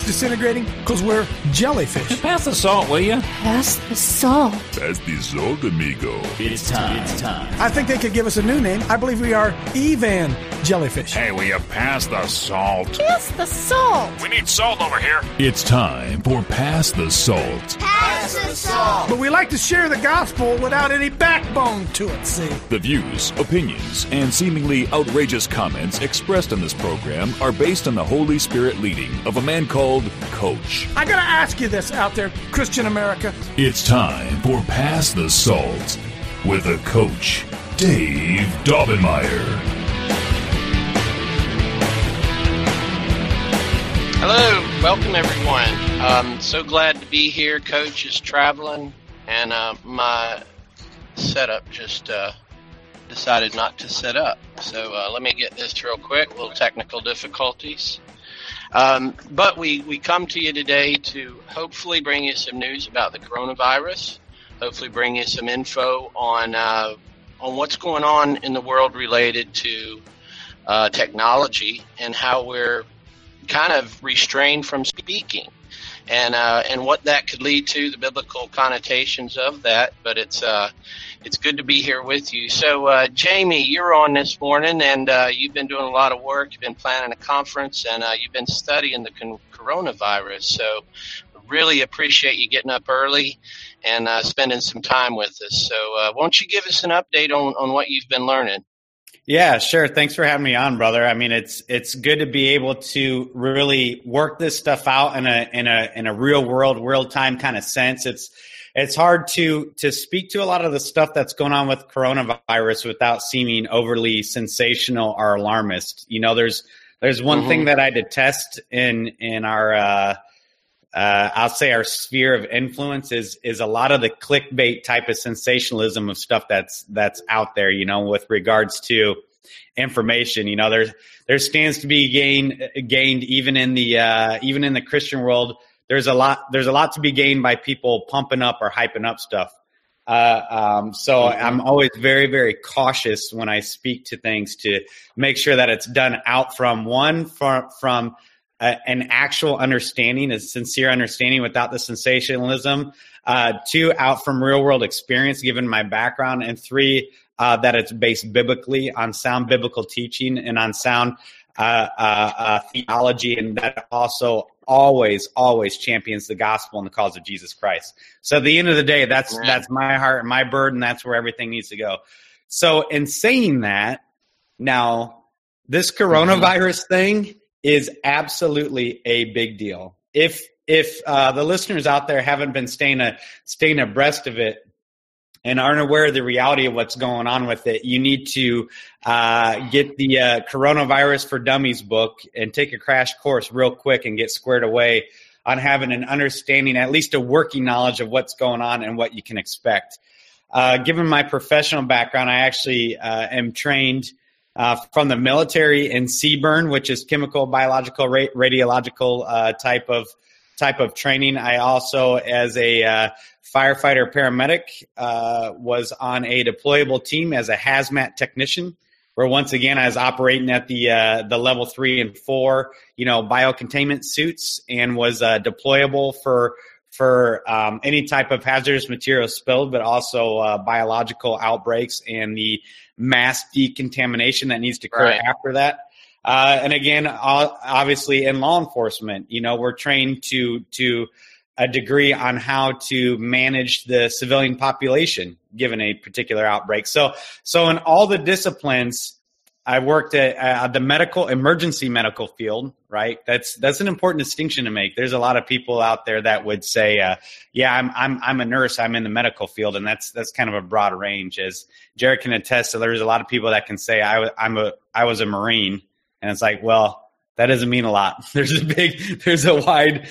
disintegrating? Because we're jellyfish. Pass the salt, will you? Pass the salt. Pass the salt, amigo. It's time. I think they could give us a new name. I believe we are Evan Jellyfish. Hey, will you pass the salt? Pass the salt. We need salt over here. It's time for Pass the Salt. Pass the salt. But we like to share the gospel without any backbone to it, see? The views, opinions, and seemingly outrageous comments expressed in this program are based on the Holy Spirit leading of a man called Coach. I gotta ask you this out there, Christian America. It's time for Pass the Salt with a Coach, Dave Daubenmire. Hello, welcome everyone. So glad to be here. Coach is traveling, and my setup just decided not to set up. So let me get this real quick. Little technical difficulties. But we come to you today to hopefully bring you some news about the coronavirus. Hopefully bring you some info on what's going on in the world related to technology and how we're kind of restrained from speaking, and what that could lead to, the biblical connotations of that. But it's good to be here with you. So Jamie, you're on this morning, and you've been doing a lot of work. You've been planning a conference, and you've been studying the coronavirus. So really appreciate you getting up early and spending some time with us. So won't you give us an update on what you've been learning? Yeah, sure. Thanks for having me on, brother. I mean, it's good to be able to really work this stuff out in a real world, real time kind of sense. It's hard to speak to a lot of the stuff that's going on with coronavirus without seeming overly sensational or alarmist. You know, there's one thing that I detest in our I'll say our sphere of influence is a lot of the clickbait type of sensationalism of stuff that's out there, you know, with regards to information. You know, there stands to be gained even in the Christian world. There's a lot to be gained by people pumping up or hyping up stuff. So I'm always very, very cautious when I speak to things to make sure that it's done out from an actual understanding, a sincere understanding without the sensationalism, 2, out from real world experience, given my background, and 3, that it's based biblically on sound biblical teaching and on sound theology, and that also always champions the gospel and the cause of Jesus Christ. So at the end of the day, that's my heart and my burden. That's where everything needs to go. So in saying that, now this coronavirus thing is absolutely a big deal. If the listeners out there haven't been staying abreast of it and aren't aware of the reality of what's going on with it, you need to get the Coronavirus for Dummies book and take a crash course real quick and get squared away on having an understanding, at least a working knowledge of what's going on and what you can expect. Given my professional background, I actually am trained from the military in CBRN, which is chemical, biological, radiological type of training. I also, as a firefighter paramedic, was on a deployable team as a hazmat technician, where once again I was operating at the level 3 and 4, biocontainment suits, and was deployable for any type of hazardous material spilled, but also biological outbreaks and the mass decontamination that needs to occur after that. And again, obviously in law enforcement, we're trained to a degree on how to manage the civilian population given a particular outbreak. So in all the disciplines, I worked at the emergency medical field, right? That's an important distinction to make. There's a lot of people out there that would say, I'm a nurse, I'm in the medical field, and that's kind of a broad range. As Jared can attest, so there's a lot of people that can say I was a Marine, and it's like, well, that doesn't mean a lot. There's a wide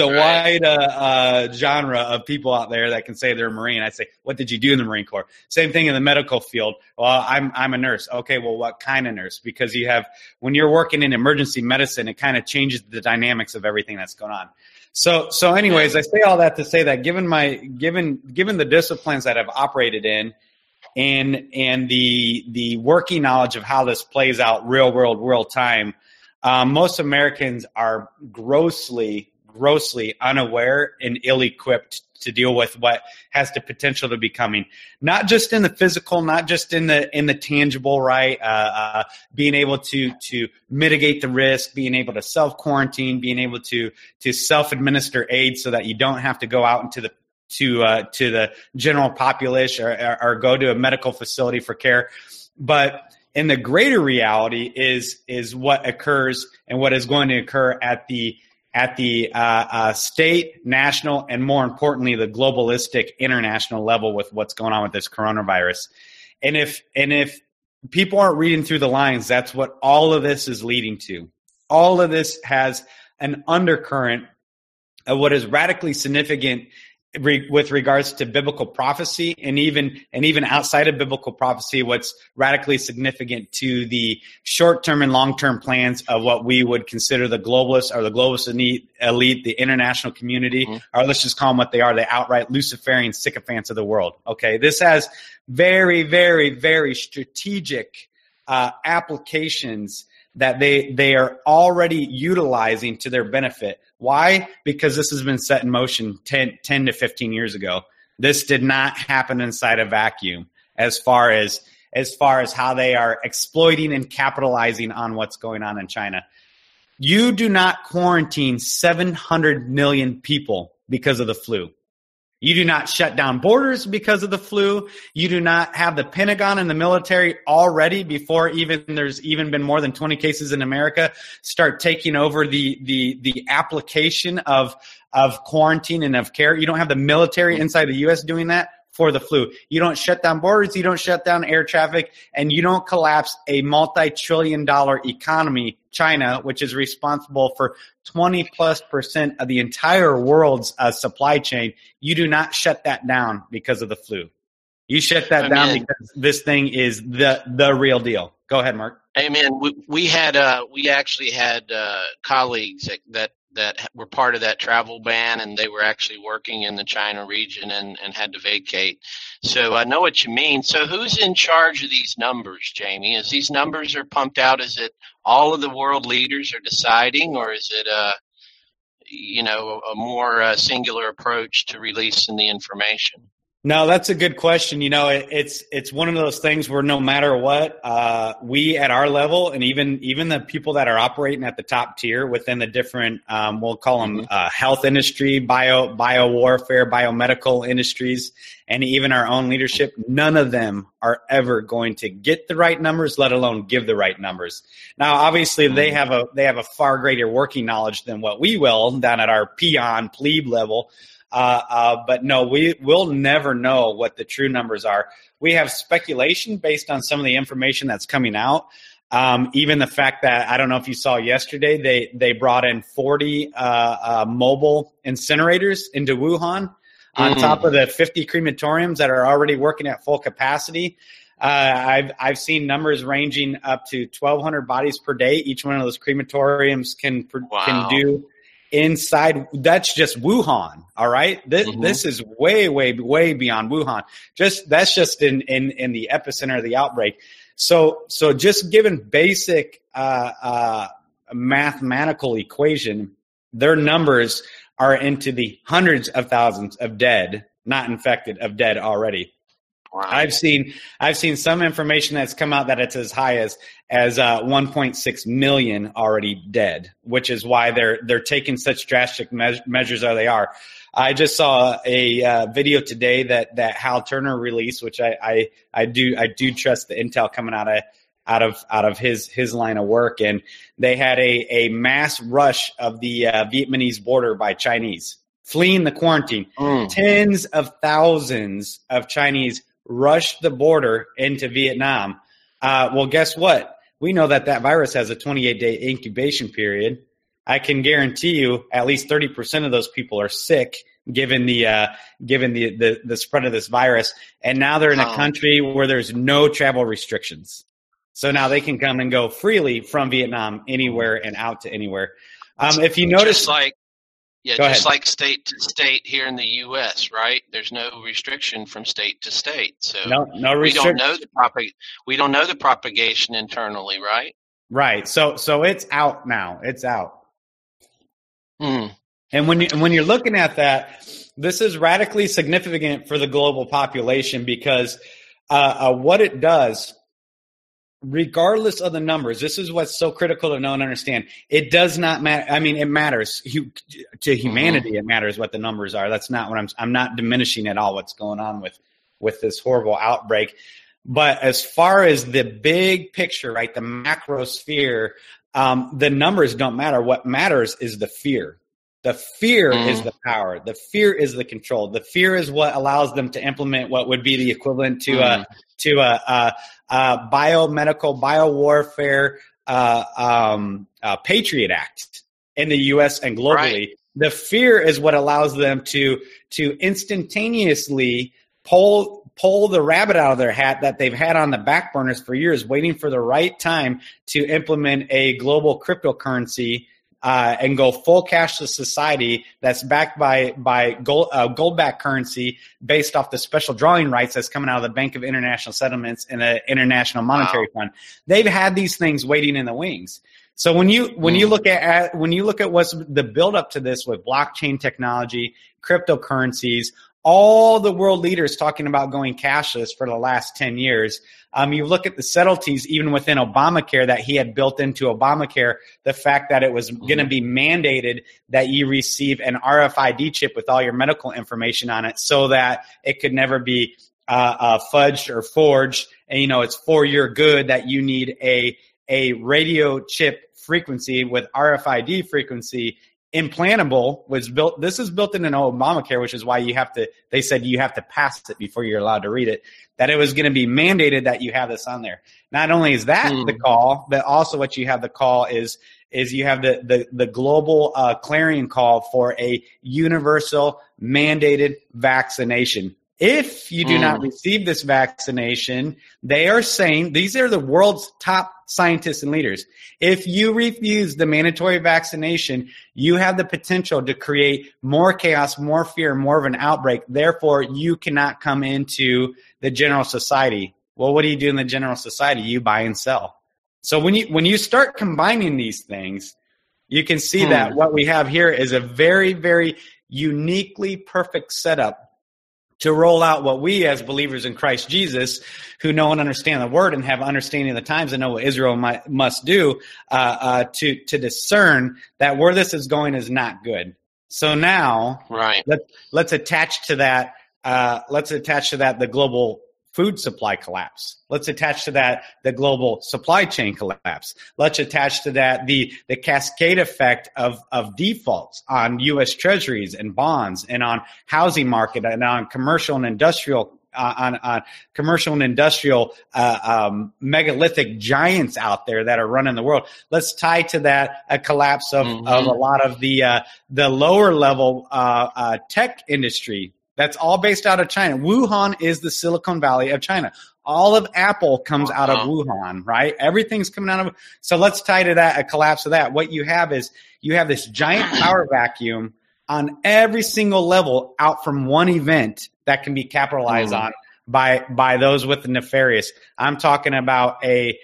genre of people out there that can say they're a Marine. I say, what did you do in the Marine Corps? Same thing in the medical field. Well, I'm a nurse. Okay, well, what kind of nurse? Because when you're working in emergency medicine, it kind of changes the dynamics of everything that's going on. So anyways, I say all that to say that given the disciplines that I've operated in, and the working knowledge of how this plays out real time, most Americans are grossly grossly unaware and ill-equipped to deal with what has the potential to be coming, not just in the physical, not just in the tangible, right? Being able to mitigate the risk, being able to self-quarantine, being able to self-administer aid so that you don't have to go out into the to the general population or go to a medical facility for care. But in the greater reality is what occurs and what is going to occur at the state, national, and more importantly, the globalistic international level with what's going on with this coronavirus. And if people aren't reading through the lines, that's what all of this is leading to. All of this has an undercurrent of what is radically significant with regards to biblical prophecy, and even outside of biblical prophecy, what's radically significant to the short-term and long-term plans of what we would consider the globalists or the globalist elite, the international community, or let's just call them what they are, the outright Luciferian sycophants of the world. Okay, this has very, very, very strategic applications that they are already utilizing to their benefit. Why? Because this has been set in motion 10 to 15 years ago. This did not happen inside a vacuum as far as how they are exploiting and capitalizing on what's going on in China. You do not quarantine 700 million people because of the flu. You do not shut down borders because of the flu. You do not have the Pentagon and the military already, before there's been more than 20 cases in America, start taking over the application of quarantine and of care. You don't have the military inside the U.S. doing that for the flu. You don't shut down borders. You don't shut down air traffic, and you don't collapse a multi-trillion-dollar economy, China, which is responsible for 20+% of the entire world's supply chain. You do not shut that down because of the flu. You shut that down because this thing is the real deal. Go ahead, Mark. Amen. We actually had colleagues that were part of that travel ban, and they were actually working in the China region and had to vacate. So I know what you mean. So who's in charge of these numbers, Jamie? As these numbers are pumped out, is it all of the world leaders are deciding, or is it a more singular approach to releasing the information? No, that's a good question. It's one of those things where no matter what, we at our level, and even the people that are operating at the top tier within the different, we'll call them health industry, bio warfare, biomedical industries, and even our own leadership, none of them are ever going to get the right numbers, let alone give the right numbers. Now, obviously, they have a far greater working knowledge than what we will down at our peon plebe level. But no, we'll never know what the true numbers are. We have speculation based on some of the information that's coming out. Even the fact that, I don't know if you saw yesterday, they brought in 40 mobile incinerators into Wuhan on top of the 50 crematoriums that are already working at full capacity. I've seen numbers ranging up to 1,200 bodies per day. Each one of those crematoriums can do. Inside, that's just Wuhan. All right, this is way, way, way beyond Wuhan. That's just in the epicenter of the outbreak. So just given basic mathematical equation, their numbers are into the hundreds of thousands of dead, not infected, of dead already. Wow. I've seen some information that's come out that it's as high as 1.6 million already dead, which is why they're taking such drastic measures as they are. I just saw a video today that Hal Turner released, which I do trust the intel coming out of his line of work, and they had a mass rush of the Vietnamese border by Chinese fleeing the quarantine. Tens of thousands of Chinese rushed the border into Vietnam. Well, guess what? We know that virus has a 28-day incubation period. I can guarantee you at least 30% of those people are sick given the spread of this virus. And now they're in a country where there's no travel restrictions. So now they can come and go freely from Vietnam anywhere and out to anywhere. If you notice, just like state to state here in the U.S., right? There's no restriction from state to state, so no restriction. We don't know the propagation internally, right? Right. So it's out now. It's out. And And when you're looking at that, this is radically significant for the global population because what it does, regardless of the numbers, this is what's so critical to know and understand. It does not matter. I mean, it matters to humanity. It matters what the numbers are. That's not what I'm not diminishing at all what's going on with this horrible outbreak. But as far as the big picture, right, the macro sphere, the numbers don't matter. What matters is the fear. The fear is the power. The fear is the control. The fear is what allows them to implement what would be the equivalent to a biomedical, biowarfare Patriot Act in the U.S. and globally. Right. The fear is what allows them to instantaneously pull the rabbit out of their hat that they've had on the back burners for years, waiting for the right time to implement a global cryptocurrency and go full cashless society that's backed by gold-backed currency based off the special drawing rights that's coming out of the Bank of International Settlements and the International Monetary Fund. They've had these things waiting in the wings. So when you look at what's the build-up to this with blockchain technology, cryptocurrencies, all the world leaders talking about going cashless for the last 10 years. You look at the subtleties even within Obamacare that he had built into Obamacare, the fact that it was going to be mandated that you receive an RFID chip with all your medical information on it so that it could never be fudged or forged. And, it's for your good that you need a radio chip frequency with RFID frequency implantable was built. This is built in an Obamacare, which is why they said you have to pass it before you're allowed to read it, that it was going to be mandated that you have this on there. Not only is that the call, but also what you have the call is you have the global clarion call for a universal mandated vaccination. If you do not receive this vaccination, they are saying, these are the world's top scientists and leaders. If you refuse the mandatory vaccination, you have the potential to create more chaos, more fear, more of an outbreak. Therefore, you cannot come into the general society. Well, what do you do in the general society? You buy and sell. So when you start combining these things, you can see that what we have here is a very, very uniquely perfect setup to roll out what we as believers in Christ Jesus, who know and understand the word and have understanding of the times and know what Israel must do, to discern that where this is going is not good. So now, let's attach to that. The global food supply collapse. Let's attach to that the global supply chain collapse. Let's attach to that the cascade effect of defaults on U.S. treasuries and bonds and on housing market and on commercial and industrial megalithic giants out there that are running the world. Let's tie to that a collapse of a lot of the lower level tech industry. That's all based out of China. Wuhan is the Silicon Valley of China. All of Apple comes out of Wuhan, right? Everything's coming out of. So let's tie to that a collapse of that. What you have is you have this giant power vacuum on every single level out from one event that can be capitalized on by those with the nefarious. I'm talking about a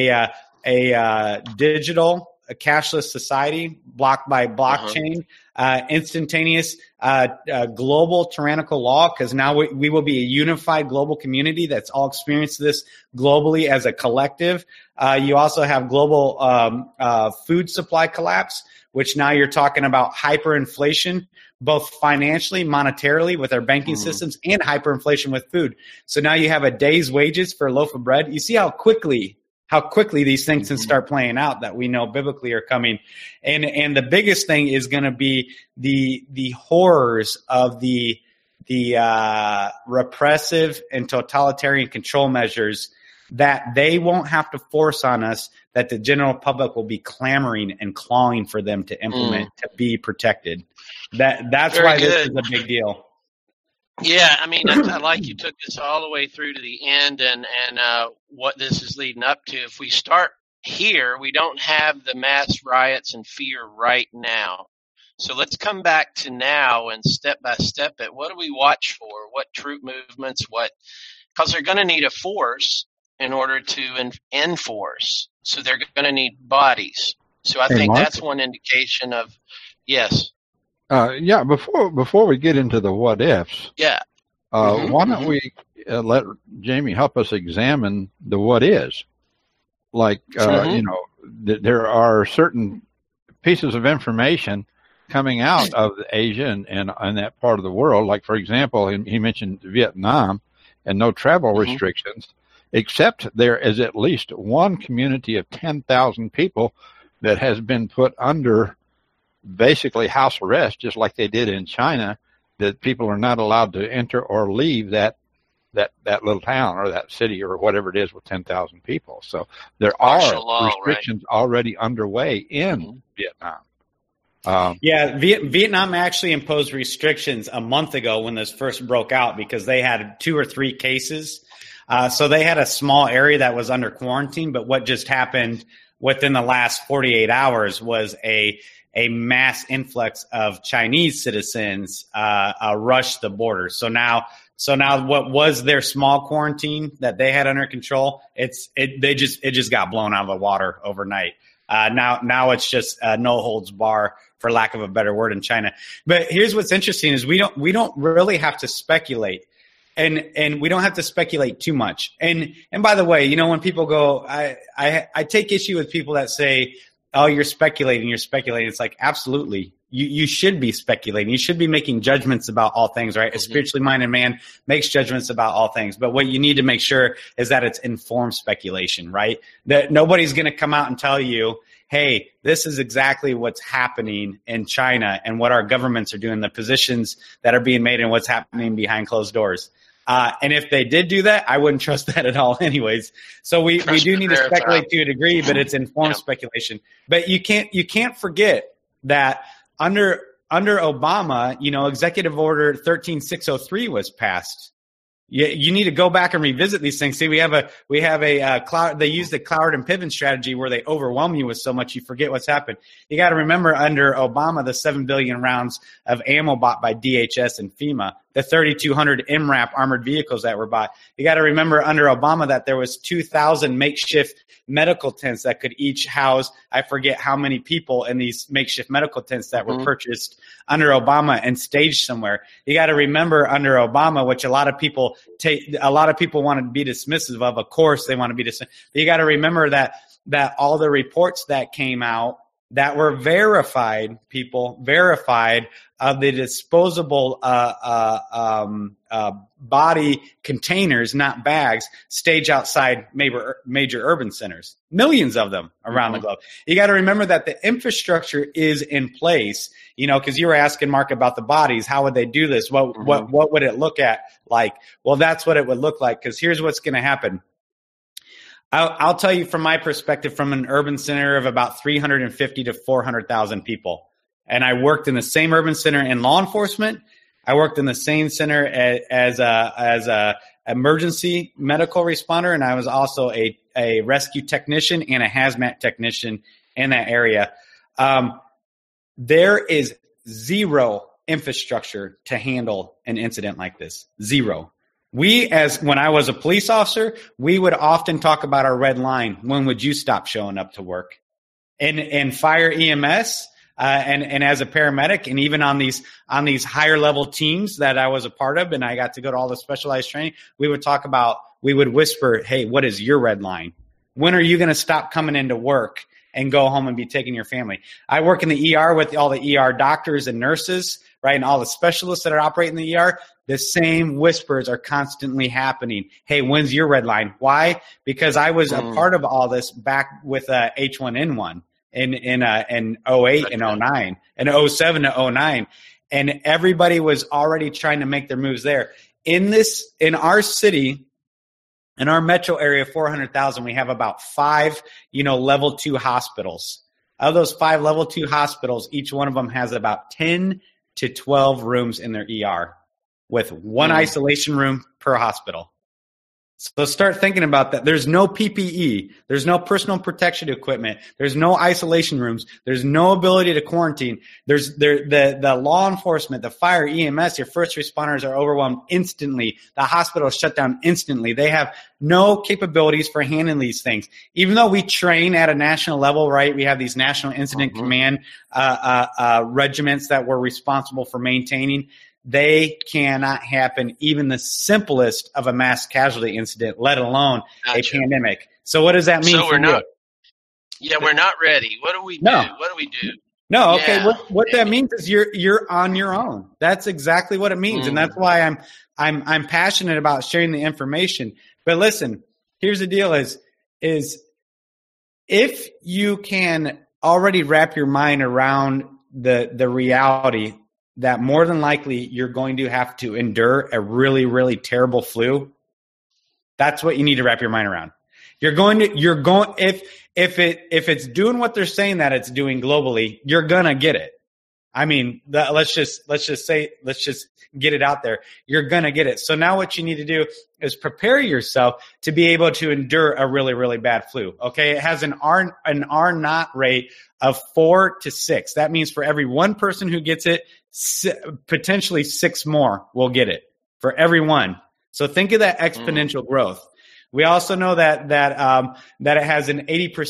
digital, a cashless society blocked by blockchain, instantaneous global tyrannical law, because now we will be a unified global community that's all experienced this globally as a collective. You also have global food supply collapse, which now you're talking about hyperinflation, both financially, monetarily with our banking systems, and hyperinflation with food. So now you have a day's wages for a loaf of bread. You see how quickly these things can start playing out that we know biblically are coming. And the biggest thing is going to be the horrors of the repressive and totalitarian control measures that they won't have to force on us, that the general public will be clamoring and clawing for them to implement to be protected. That's why this is a big deal. Yeah, I mean, I like you took this all the way through to the end and what this is leading up to. If we start here, we don't have the mass riots and fear right now. So let's come back to now and step by step at what do we watch for? What troop movements? Because they're going to need a force in order to enforce. So they're going to need bodies. So I think that's one indication of, yes. Yeah, before we get into the what ifs, Yeah. why don't we let Jamie help us examine the what is? Like, there are certain pieces of information coming out of Asia and that part of the world. Like, for example, he mentioned Vietnam and no travel restrictions, except there is at least one community of 10,000 people that has been put under basically house arrest, just like they did in China, that people are not allowed to enter or leave that little town or that city or whatever it is with 10,000 people. So there are restrictions already underway in Vietnam. Vietnam actually imposed restrictions a month ago when this first broke out because they had 2 or 3 cases. So they had a small area that was under quarantine, but what just happened within the last 48 hours was a mass influx of Chinese citizens rushed the border. So now what was their small quarantine that they had under control, it just got blown out of the water overnight. Now it's just no holds bar, for lack of a better word, in China. But here's what's interesting is we don't really have to speculate. And we don't have to speculate too much. And by the way, when people go, I take issue with people that say, oh, you're speculating. It's like, absolutely. You should be speculating. You should be making judgments about all things, right? A spiritually minded man makes judgments about all things. But what you need to make sure is that it's informed speculation, right? That nobody's going to come out and tell you, hey, this is exactly what's happening in China and what our governments are doing, the positions that are being made and what's happening behind closed doors. And if they did do that, I wouldn't trust that at all anyways. So we do need to speculate to a degree, but it's informed speculation. But you can't forget that under Obama, Executive Order 13603 was passed. You need to go back and revisit these things. See, we have a cloud. They use the Cloward and Piven strategy where they overwhelm you with so much you forget what's happened. You got to remember under Obama, the 7 billion rounds of ammo bought by DHS and FEMA, the 3,200 MRAP armored vehicles that were bought. You got to remember under Obama that there was 2,000 makeshift medical tents that could each house, I forget how many people in these makeshift medical tents that were purchased under Obama and staged somewhere. You got to remember under Obama, which a lot of people want to be dismissive of. Of course, they want to be dismissive. You got to remember that all the reports that came out that were verified of the disposable body containers, not bags, stage outside major urban centers. Millions of them around the globe. You got to remember that the infrastructure is in place, because you were asking Mark about the bodies. How would they do this? What would it look like? Well, that's what it would look like, because here's what's going to happen. I'll tell you from my perspective, from an urban center of about 350 to 400,000 people. And I worked in the same urban center in law enforcement. I worked in the same center as a emergency medical responder. And I was also a rescue technician and a hazmat technician in that area. There is zero infrastructure to handle an incident like this. Zero. When I was a police officer, we would often talk about our red line. When would you stop showing up to work? And fire EMS, and as a paramedic, and even on these higher level teams that I was a part of, and I got to go to all the specialized training, we would whisper, hey, what is your red line? When are you going to stop coming into work and go home and be taking your family? I work in the ER with all the ER doctors and nurses, right? And all the specialists that are operating the ER. The same whispers are constantly happening. Hey, when's your red line? Why? Because I was a part of all this back with H1N1 in 08 and 09 and 07 to 09. And everybody was already trying to make their moves there. In our city, in our metro area, 400,000, we have about 5, level 2 hospitals. Of those 5 level 2 hospitals, each one of them has about 10 to 12 rooms in their ER with one isolation room per hospital. So start thinking about that. There's no PPE. There's no personal protection equipment. There's no isolation rooms. There's no ability to quarantine. The law enforcement, the fire, EMS, your first responders are overwhelmed instantly. The hospital is shut down instantly. They have no capabilities for handling these things. Even though we train at a national level, right? We have these national incident command regiments that we're responsible for maintaining. They cannot happen, even the simplest of a mass casualty incident, let alone a pandemic. So what does that mean? So we're not ready. What do we do? What do we do? No, okay. Yeah. What that means is you're on your own. That's exactly what it means, and that's why I'm passionate about sharing the information. But listen, here's the deal: is if you can already wrap your mind around the reality that more than likely you're going to have to endure a really, really terrible flu, that's what you need to wrap your mind around. If it's doing what they're saying that it's doing globally, you're gonna get it. I mean, let's just get it out there. You're gonna get it. So now what you need to do is prepare yourself to be able to endure a really, really bad flu. Okay, it has an R naught rate of 4 to 6. That means for every one person who gets it, potentially 6 more will get it for every one. So think of that exponential growth. We also know that it has an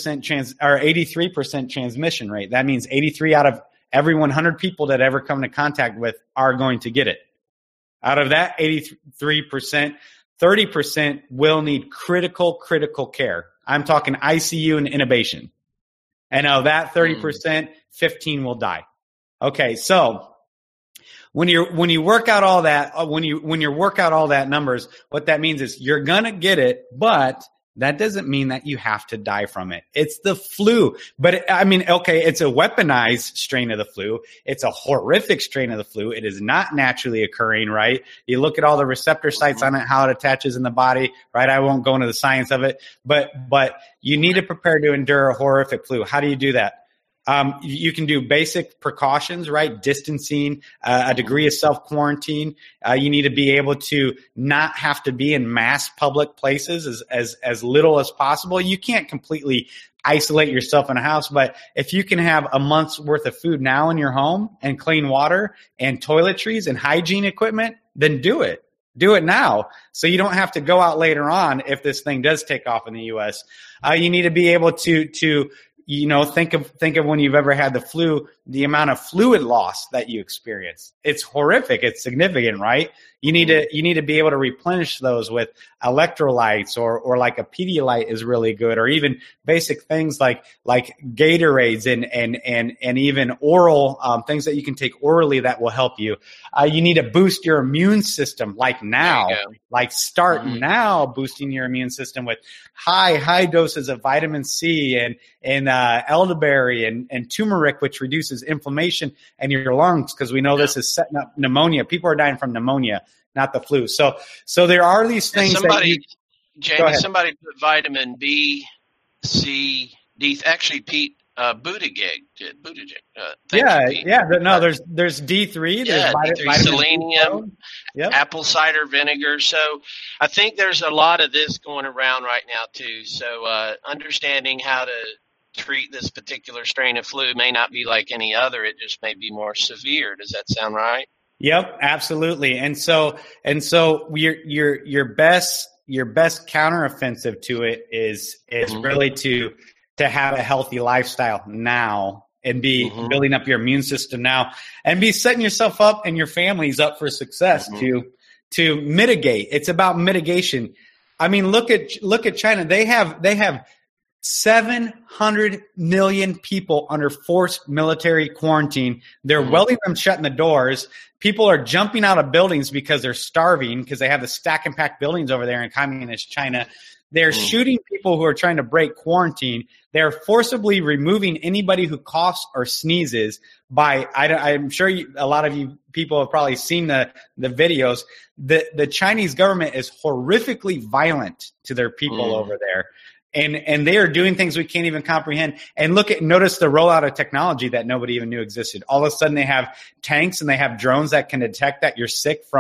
83% transmission rate. That means 83 out of every 100 people that ever come into contact with are going to get it. Out of that 83%, 30% will need critical care. I'm talking ICU and intubation. And of that 30%, 15 will die. Okay, so when you work out all that, when you work out all that numbers, what that means is you're gonna get it, but that doesn't mean that you have to die from it. It's the flu. But it's a weaponized strain of the flu. It's a horrific strain of the flu. It is not naturally occurring, right? You look at all the receptor sites on it, how it attaches in the body, right? I won't go into the science of it, but you need to prepare to endure a horrific flu. How do you do that? You can do basic precautions, right? Distancing, a degree of self-quarantine. You need to be able to not have to be in mass public places as little as possible. You can't completely isolate yourself in a house, but if you can have a month's worth of food now in your home and clean water and toiletries and hygiene equipment, then do it. Do it now so you don't have to go out later on if this thing does take off in the U.S. You need to be able to think of when you've ever had the flu, the amount of fluid loss that you experience. It's horrific. It's significant, right? You need to be able to replenish those with electrolytes or like a Pedialyte is really good, or even basic things like Gatorades and even oral things that you can take orally that will help you. You need to boost your immune system now, now boosting your immune system with high doses of vitamin C and elderberry and turmeric, which reduces inflammation in your lungs, because we know this is setting up pneumonia. People are dying from pneumonia, not the flu. So there are these things. Somebody put vitamin B, C, D. Actually, Pete Buttigieg did. There's D3. There's D3, selenium, apple cider vinegar. So I think there's a lot of this going around right now too. So understanding how to treat this particular strain of flu may not be like any other. It just may be more severe. Does that sound right? Yep, absolutely. And so your best counteroffensive to it is really to have a healthy lifestyle now and be building up your immune system now and be setting yourself up and your families up for success to mitigate. It's about mitigation. I mean, look at China. They have 700 million people under forced military quarantine. They're welding them shut in the doors. People are jumping out of buildings because they're starving, because they have the stack and pack buildings over there in communist China. They're shooting people who are trying to break quarantine. They're forcibly removing anybody who coughs or sneezes I'm sure a lot of you people have probably seen the videos. The Chinese government is horrifically violent to their people over there. And they are doing things we can't even comprehend. And notice the rollout of technology that nobody even knew existed. All of a sudden they have tanks and they have drones that can detect that you're sick from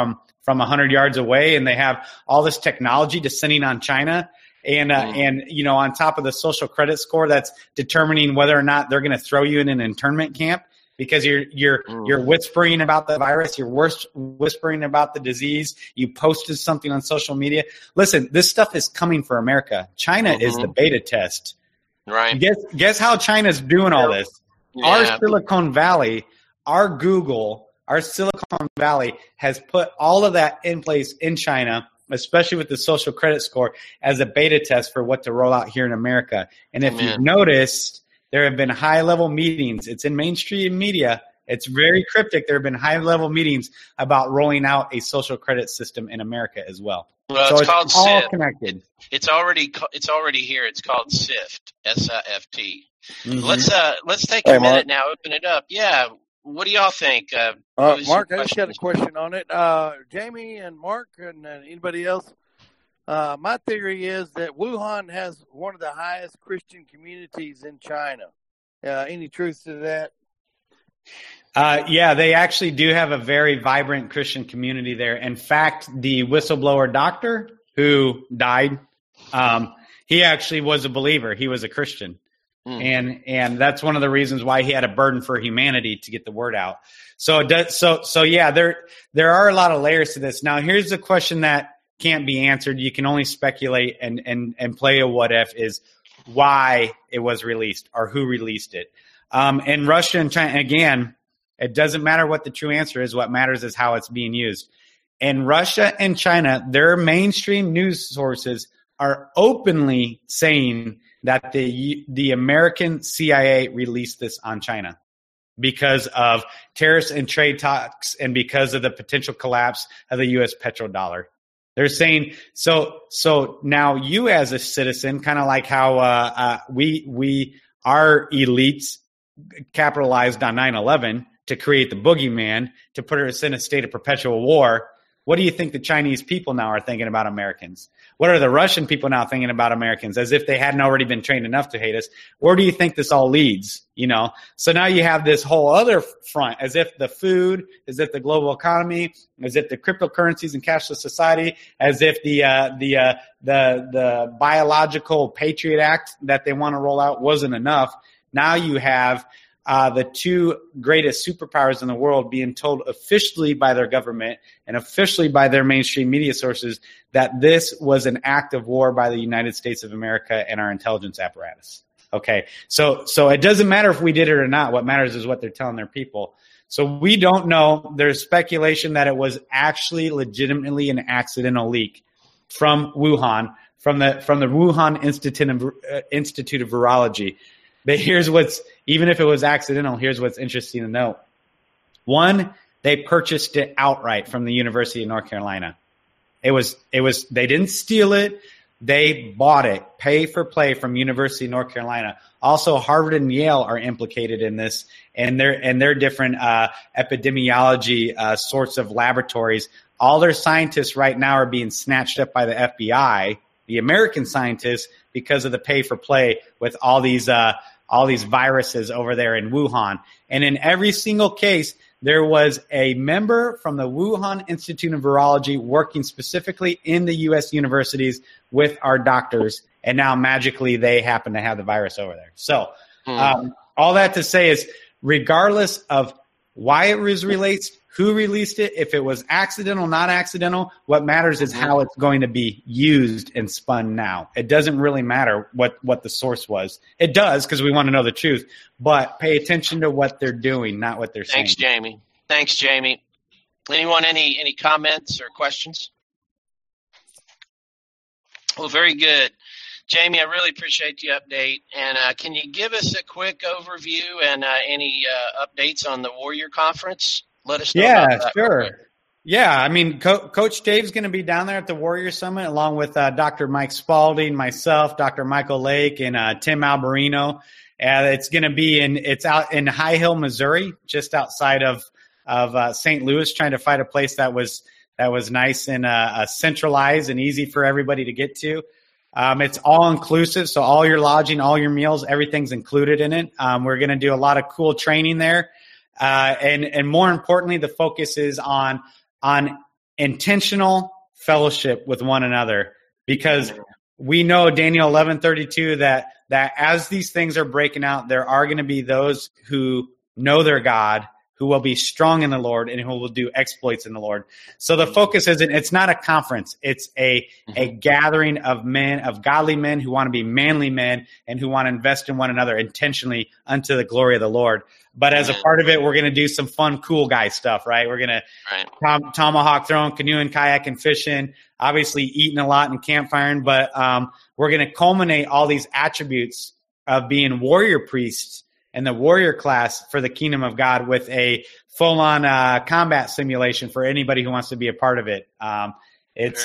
from 100 yards away, and they have all this technology descending on China. And on top of the social credit score that's determining whether or not they're going to throw you in an internment camp because you're whispering about the virus, you're whispering about the disease, you posted something on social media. Listen, this stuff is coming for America. China is the beta test. Right. Guess how China's doing all this? Yeah. Our Silicon Valley, our Google, our Silicon Valley has put all of that in place in China, especially with the social credit score, as a beta test for what to roll out here in America. And if you've noticed, there have been high-level meetings. It's in mainstream media. It's very cryptic. There have been high-level meetings about rolling out a social credit system in America as well. Well, so it's called all SIFT. Connected. It's already here. It's called SIFT, SIFT. Let's take a minute now. Open it up. Yeah. What do y'all think? Mark, I just got a question on it. Jamie and Mark and anybody else, my theory is that Wuhan has one of the highest Christian communities in China. Any truth to that? Yeah, they actually do have a very vibrant Christian community there. In fact, the whistleblower doctor who died, he actually was a believer. He was a Christian. And that's one of the reasons why he had a burden for humanity to get the word out. So it does. So yeah, there are a lot of layers to this. Now, here's the question that can't be answered. You can only speculate and play a what if is why it was released or who released it. And Russia and China, again, it doesn't matter what the true answer is. What matters is how it's being used. And Russia and China, their mainstream news sources are openly saying that the American CIA released this on China because of tariffs and trade talks and because of the potential collapse of the U.S. petrodollar. They're saying so now you as a citizen, kind of like how our elites capitalized on 9/11 to create the boogeyman, to put us in a state of perpetual war. What do you think the Chinese people now are thinking about Americans? What are the Russian people now thinking about Americans, as if they hadn't already been trained enough to hate us? Where do you think this all leads? So now you have this whole other front, as if the food, as if the global economy, as if the cryptocurrencies and cashless society, as if the biological Patriot Act that they want to roll out wasn't enough. Now you have the two greatest superpowers in the world being told officially by their government and officially by their mainstream media sources that this was an act of war by the United States of America and our intelligence apparatus. Okay, so it doesn't matter if we did it or not. What matters is what they're telling their people. So we don't know. There's speculation that it was actually legitimately an accidental leak from Wuhan, from the Wuhan Institute of Virology. But even if it was accidental, here's what's interesting to note. One, they purchased it outright from the University of North Carolina. They didn't steal it. They bought it, pay for play from University of North Carolina. Also, Harvard and Yale are implicated in this, and their different epidemiology sorts of laboratories. All their scientists right now are being snatched up by the FBI, the American scientists, because of the pay for play with all these viruses over there in Wuhan. And in every single case, there was a member from the Wuhan Institute of Virology working specifically in the U.S. universities with our doctors, and now magically they happen to have the virus over there. So all that to say is, regardless of why it was released, who released it, if it was accidental, not accidental, what matters is how it's going to be used and spun now. It doesn't really matter what the source was. It does, because we want to know the truth, but pay attention to what they're doing, not what they're saying. Thanks, Jamie. Anyone, any comments or questions? Well, very good. Jamie, I really appreciate the update. And can you give us a quick overview and any updates on the Warrior Conference? Let us know about that. Sure. Yeah, I mean, Coach Dave's going to be down there at the Warrior Summit along with Dr. Mike Spalding, myself, Dr. Michael Lake, and Tim Alberino. It's going to be it's out in High Hill, Missouri, just outside of St. Louis, trying to find a place that was nice and centralized and easy for everybody to get to. It's all inclusive, so all your lodging, all your meals, everything's included in it. We're going to do a lot of cool training there. And more importantly, the focus is on intentional fellowship with one another, because we know Daniel 11:32 that as these things are breaking out, there are going to be those who know their God, who will be strong in the Lord, and who will do exploits in the Lord. So the focus it's not a conference. It's a gathering of men, of godly men who want to be manly men and who want to invest in one another intentionally unto the glory of the Lord. But as a part of it, we're going to do some fun, cool guy stuff, right? We're going to tomahawk throwing, canoeing, kayaking, fishing, obviously eating a lot and campfiring. But we're going to culminate all these attributes of being warrior priests and the warrior class for the kingdom of God with a full-on combat simulation for anybody who wants to be a part of it. It's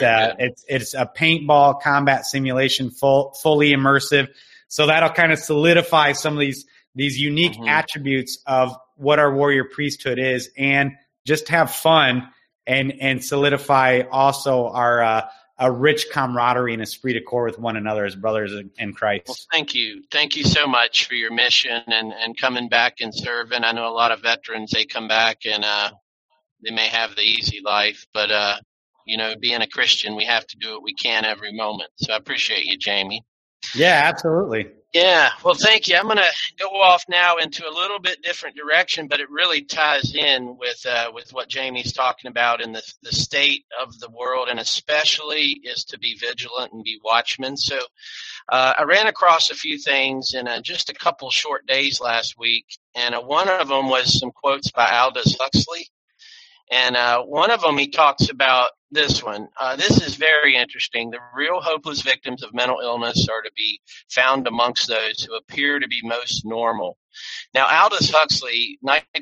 a paintball combat simulation, fully immersive. So that'll kind of solidify some of these unique attributes of what our warrior priesthood is, and just have fun and solidify also our a rich camaraderie and esprit de corps with one another as brothers in Christ. Well, thank you. Thank you so much for your mission and coming back and serving. I know a lot of veterans, they come back and they may have the easy life, but, being a Christian, we have to do what we can every moment. So I appreciate you, Jamie. Yeah, absolutely. Yeah, well, thank you. I'm going to go off now into a little bit different direction, but it really ties in with what Jamie's talking about in the state of the world, and especially is to be vigilant and be watchmen. So I ran across a few things in just a couple short days last week, and one of them was some quotes by Aldous Huxley. And one of them, he talks about this one. This is very interesting. The real hopeless victims of mental illness are to be found amongst those who appear to be most normal. Now, Aldous Huxley,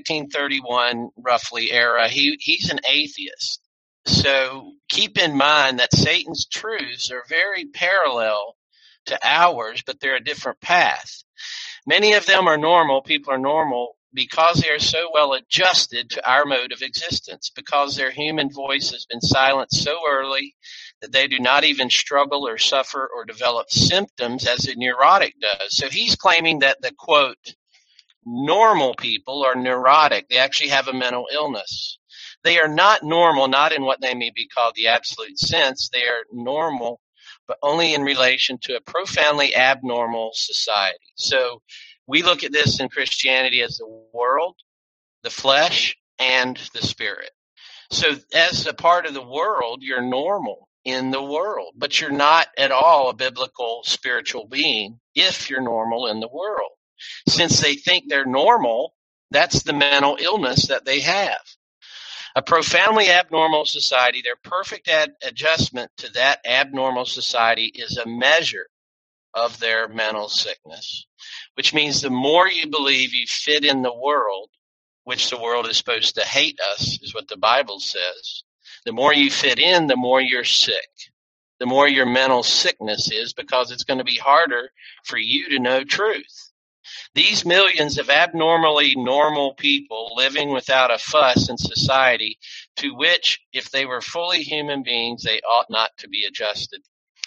1931 roughly era, he's an atheist. So keep in mind that Satan's truths are very parallel to ours, but they're a different path. Many of them are normal. People are normal because they are so well adjusted to our mode of existence, because their human voice has been silenced so early that they do not even struggle or suffer or develop symptoms as a neurotic does. So he's claiming that the, quote, normal people are neurotic. They actually have a mental illness. They are not normal, not in what they may be called the absolute sense. They are normal, but only in relation to a profoundly abnormal society. So we look at this in Christianity as the world, the flesh, and the spirit. So as a part of the world, you're normal in the world, but you're not at all a biblical spiritual being if you're normal in the world. Since they think they're normal, that's the mental illness that they have. A profoundly abnormal society, their perfect adjustment to that abnormal society is a measure of their mental sickness, which means the more you believe you fit in the world, which the world is supposed to hate us, is what the Bible says, the more you fit in, the more you're sick, the more your mental sickness is, because it's going to be harder for you to know truth. These millions of abnormally normal people living without a fuss in society, to which, if they were fully human beings, they ought not to be adjusted.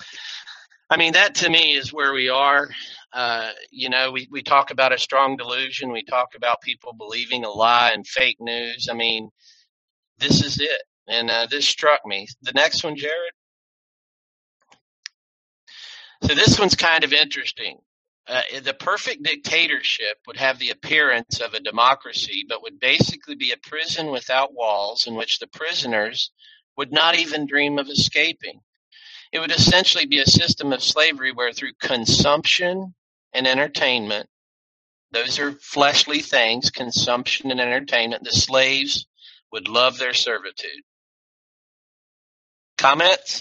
I mean, that to me is where we are. We talk about a strong delusion. We talk about people believing a lie and fake news. I mean, this is it. And this struck me. The next one, Jared. So this one's kind of interesting. The perfect dictatorship would have the appearance of a democracy, but would basically be a prison without walls in which the prisoners would not even dream of escaping. It would essentially be a system of slavery where through consumption and entertainment, those are fleshly things, consumption and entertainment, the slaves would love their servitude. Comments?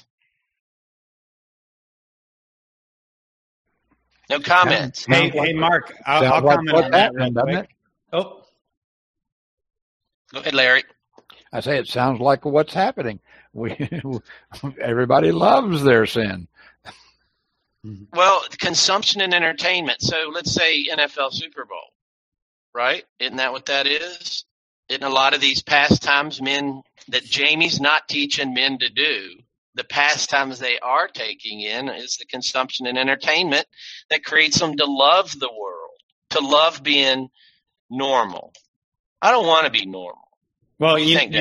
No comments. Hey, Mark, I'll comment on that real quick. Oh. Go ahead, Larry. I say it sounds like what's happening. Everybody loves their sin. Well, consumption and entertainment. So let's say NFL Super Bowl, right? Isn't that what that is? In a lot of these pastimes, men that Jamie's not teaching men to do, the pastimes they are taking in is the consumption and entertainment that creates them to love the world, to love being normal. I don't want to be normal. Well, what do you think, Jamie?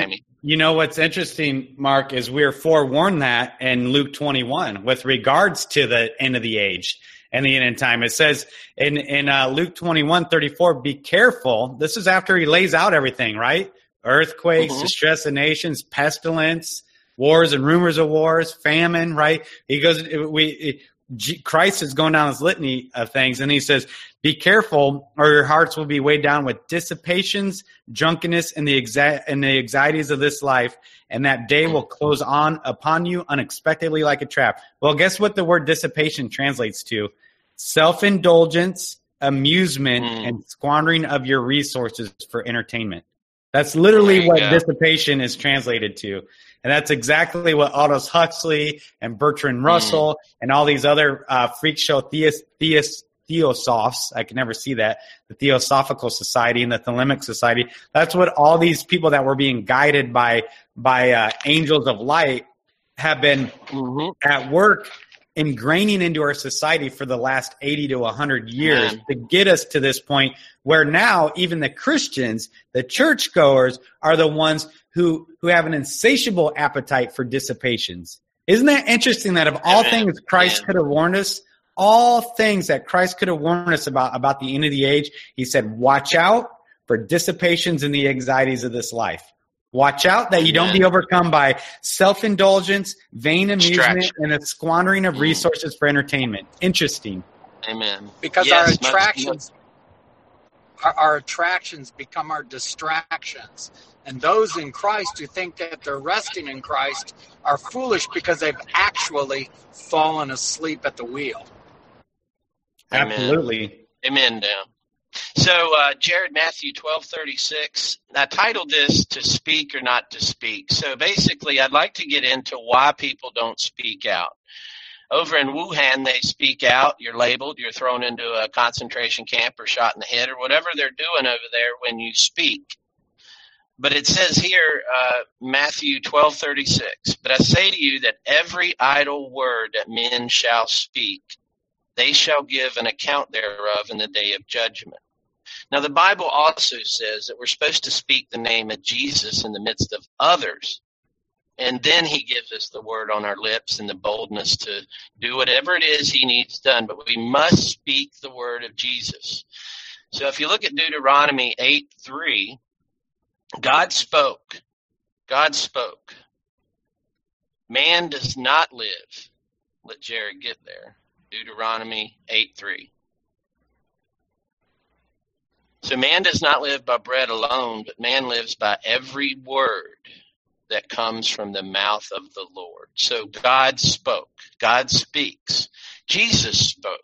You know what's interesting, Mark, is we're forewarned that in Luke 21 with regards to the end of the age and the end of time. It says in Luke 21:34, be careful. This is after he lays out everything, right? Earthquakes, distress of nations, pestilence, wars and rumors of wars, famine, right? He goes, Christ is going down this litany of things, and he says, be careful, or your hearts will be weighed down with dissipations, drunkenness, and the anxieties of this life, and that day will close on upon you unexpectedly like a trap. Well, guess what the word dissipation translates to? Self-indulgence, amusement, and squandering of your resources for entertainment. That's literally what dissipation is translated to. And that's exactly what Aldous Huxley and Bertrand Russell and all these other freak show theosophists, I can never see that, the Theosophical Society and the Thelemic Society. That's what all these people that were being guided by angels of light have been at work ingraining into our society for the last 80 to 100 years to get us to this point where now even the Christians, the churchgoers, are the ones who have an insatiable appetite for dissipations. Isn't that interesting that of all things Christ could have warned us, all things that Christ could have warned us about the end of the age, he said, watch out for dissipations and the anxieties of this life. Watch out that you don't be overcome by self-indulgence, vain amusement, and a squandering of resources for entertainment. Interesting. Amen. Because our attractions become our distractions. And those in Christ who think that they're resting in Christ are foolish because they've actually fallen asleep at the wheel. Amen. Absolutely. Amen, Dan. So, Jared, Matthew 12:36, I titled this To Speak or Not to Speak. So basically, I'd like to get into why people don't speak out. Over in Wuhan, they speak out. You're labeled. You're thrown into a concentration camp or shot in the head or whatever they're doing over there when you speak. But it says here, Matthew 12:36, but I say to you that every idle word that men shall speak, they shall give an account thereof in the day of judgment. Now, the Bible also says that we're supposed to speak the name of Jesus in the midst of others. And then he gives us the word on our lips and the boldness to do whatever it is he needs done. But we must speak the word of Jesus. So if you look at Deuteronomy 8:3, God spoke. God spoke. Man does not live. Let Jared get there. Deuteronomy 8:3. So man does not live by bread alone, but man lives by every word that comes from the mouth of the Lord. So God spoke. God speaks. Jesus spoke.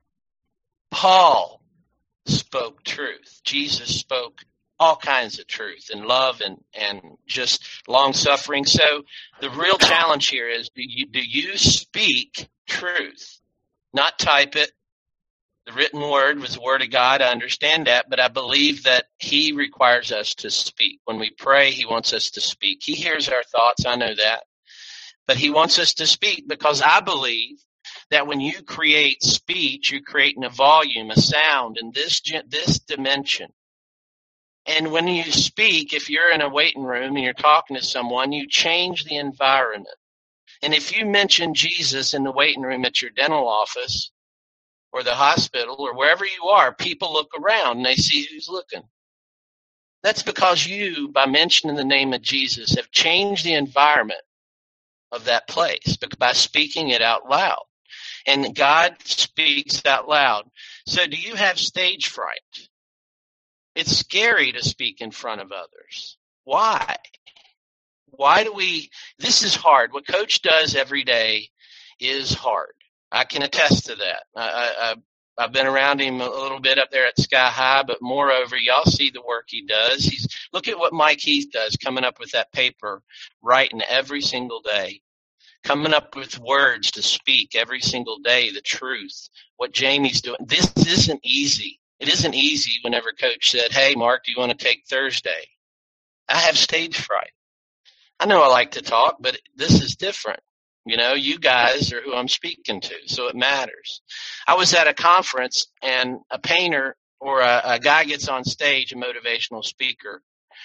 Paul spoke truth. Jesus spoke all kinds of truth and love and just long suffering. So the real challenge here is, do you speak truth? Not type it. The written word was the word of God. I understand that, but I believe that he requires us to speak. When we pray, he wants us to speak. He hears our thoughts. I know that. But he wants us to speak because I believe that when you create speech, you're creating a volume, a sound in this dimension. And when you speak, if you're in a waiting room and you're talking to someone, you change the environment. And if you mention Jesus in the waiting room at your dental office or the hospital or wherever you are, people look around and they see who's looking. That's because you, by mentioning the name of Jesus, have changed the environment of that place by speaking it out loud. And God speaks out loud. So do you have stage fright? It's scary to speak in front of others. Why? Why do this is hard. What Coach does every day is hard. I can attest to that. I've been around him a little bit up there at Sky High, but moreover, y'all see the work he does. Look at what Mike Heath does, coming up with that paper, writing every single day, coming up with words to speak every single day, the truth, what Jamie's doing. This isn't easy. It isn't easy whenever Coach said, hey, Mark, do you want to take Thursday? I have stage fright. I know I like to talk, but this is different. You know, you guys are who I'm speaking to, so it matters. I was at a conference, and a painter or a guy gets on stage, a motivational speaker,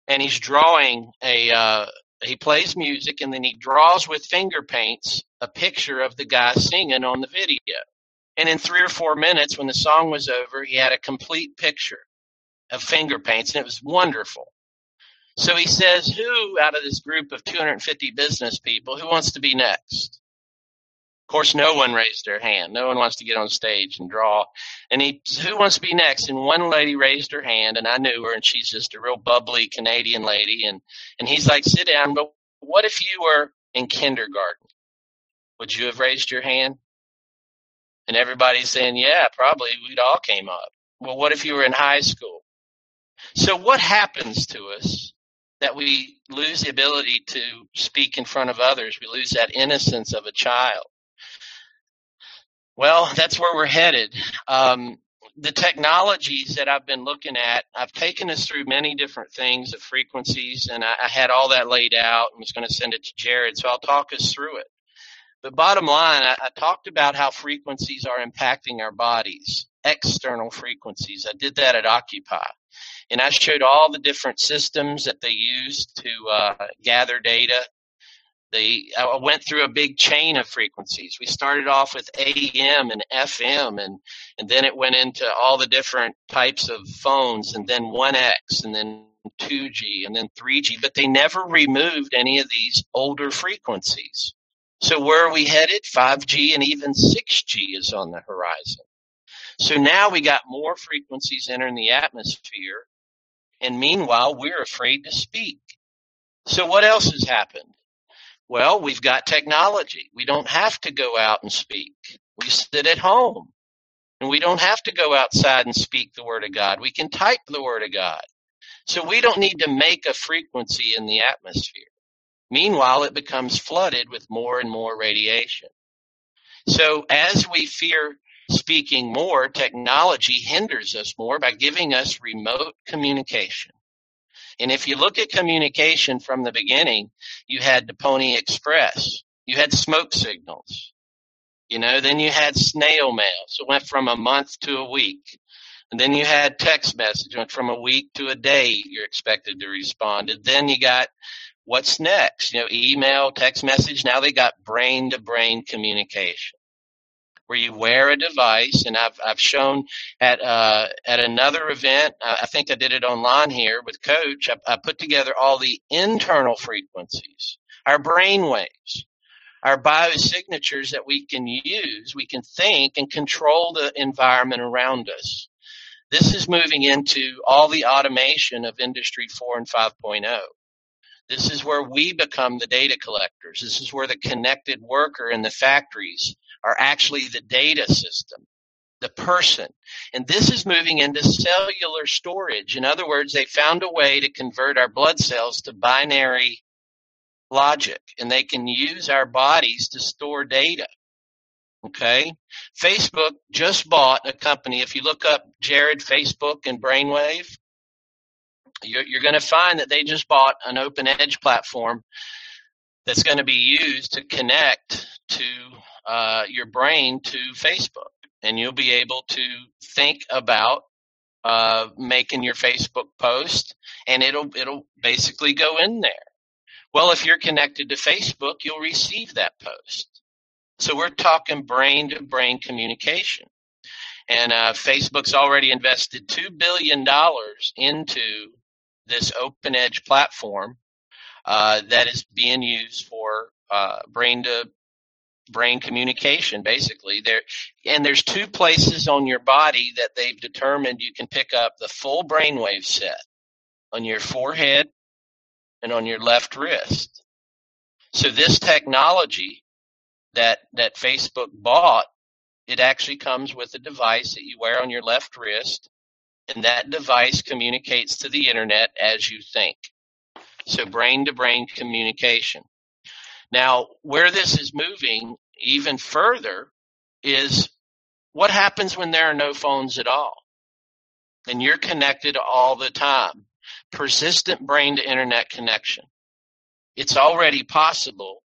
and he's drawing he plays music, and then he draws with finger paints a picture of the guy singing on the video. And in 3 or 4 minutes, when the song was over, he had a complete picture of finger paints, and it was wonderful. So he says, who out of this group of 250 business people, who wants to be next? Of course, no one raised their hand. No one wants to get on stage and draw. And who wants to be next? And one lady raised her hand, and I knew her, and she's just a real bubbly Canadian lady. And he's like, sit down, but what if you were in kindergarten? Would you have raised your hand? And everybody's saying, yeah, probably. We'd all came up. Well, what if you were in high school? So what happens to us that we lose the ability to speak in front of others? We lose that innocence of a child. Well, that's where we're headed. The technologies that I've been looking at, I've taken us through many different things of frequencies, and I had all that laid out and was going to send it to Jared, so I'll talk us through it. But bottom line, I talked about how frequencies are impacting our bodies, external frequencies. I did that at Occupy. And I showed all the different systems that they use to gather data. I went through a big chain of frequencies. We started off with AM and FM, and then it went into all the different types of phones, and then 1X, and then 2G, and then 3G. But they never removed any of these older frequencies. So where are we headed? 5G and even 6G is on the horizon. So now we got more frequencies entering the atmosphere, and meanwhile, we're afraid to speak. So what else has happened? Well, we've got technology. We don't have to go out and speak. We sit at home, and we don't have to go outside and speak the Word of God. We can type the Word of God. So we don't need to make a frequency in the atmosphere. Meanwhile, it becomes flooded with more and more radiation. So as we fear speaking more, technology hinders us more by giving us remote communication. And if you look at communication from the beginning, you had the Pony Express. You had smoke signals. Then you had snail mail. So it went from a month to a week. And then you had text message. It went from a week to a day you're expected to respond. And then you got what's next? Email, text message. Now they got brain-to-brain communication, where you wear a device, and I've shown at another event. I think I did it online here with Coach. I put together all the internal frequencies, our brain waves, our biosignatures that we can use. We can think and control the environment around us. This is moving into all the automation of Industry 4 and 5.0. This is where we become the data collectors. This is where the connected worker in the factories are actually the data system, the person. And this is moving into cellular storage. In other words, they found a way to convert our blood cells to binary logic, and they can use our bodies to store data. Okay? Facebook just bought a company. If you look up Jared, Facebook, and Brainwave, you're going to find that they just bought an open edge platform that's going to be used to connect to your brain to Facebook, and you'll be able to think about making your Facebook post, and it'll basically go in there. Well, if you're connected to Facebook, you'll receive that post. So we're talking brain-to-brain communication, and Facebook's already invested $2 billion into this open edge platform that is being used for brain-to-brain communication, basically. There's 2 places on your body that they've determined you can pick up the full brainwave set, on your forehead and on your left wrist. So this technology that Facebook bought, it actually comes with a device that you wear on your left wrist, and that device communicates to the internet as you think. So brain-to-brain communication. Now, where this is moving even further is what happens when there are no phones at all and you're connected all the time. Persistent brain-to-internet connection. It's already possible,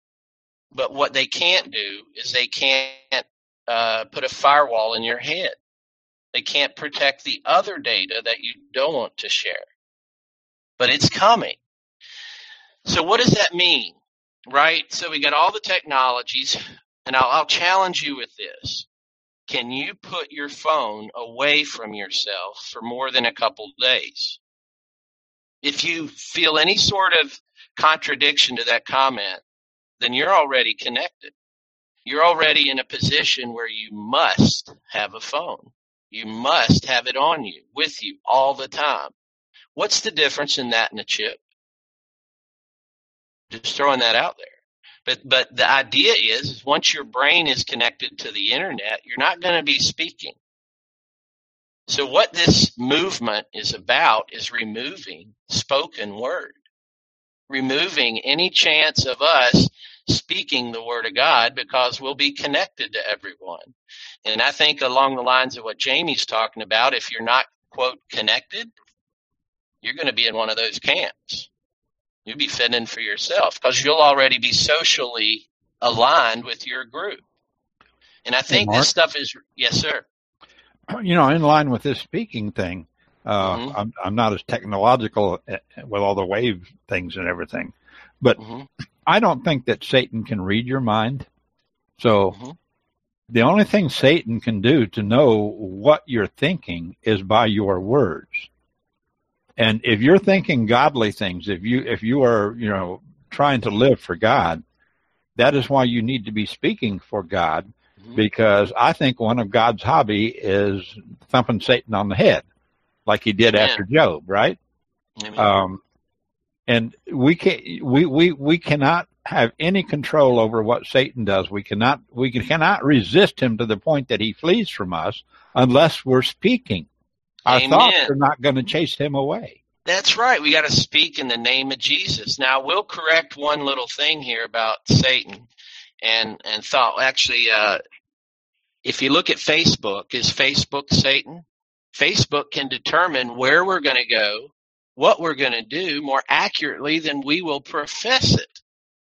but what they can't do is they can't put a firewall in your head. They can't protect the other data that you don't want to share. but it's coming. So what does that mean, right? So we got all the technologies, and I'll challenge you with this. Can you put your phone away from yourself for more than a couple days? If you feel any sort of contradiction to that comment, then you're already connected. You're already in a position where you must have a phone. You must have it on you, with you, all the time. What's the difference in that and a chip? Just throwing that out there. But the idea is once your brain is connected to the internet, you're not going to be speaking. So what this movement is about is removing spoken word, removing any chance of us speaking the word of God, because we'll be connected to everyone. And I think along the lines of what Jamie's talking about, if you're not, quote, connected, you're going to be in one of those camps. You'll be fitting for yourself because you'll already be socially aligned with your group. And I think this stuff is, yes, sir. You know, in line with this speaking thing, I'm not as technological with all the wave things and everything, but I don't think that Satan can read your mind. So the only thing Satan can do to know what you're thinking is by your words. And if you're thinking godly things, if you are, you know, trying to live for God, that is why you need to be speaking for God, because I think one of God's hobby is thumping Satan on the head, like he did after Job, right? And we cannot have any control over what Satan does. We cannot resist him to the point that he flees from us unless we're speaking. Our thoughts are not going to chase him away. That's right. We got to speak in the name of Jesus. Now, we'll correct one little thing here about Satan and thought. Actually, if you look at Facebook, is Facebook Satan? Facebook can determine where we're going to go, what we're going to do more accurately than we will profess it.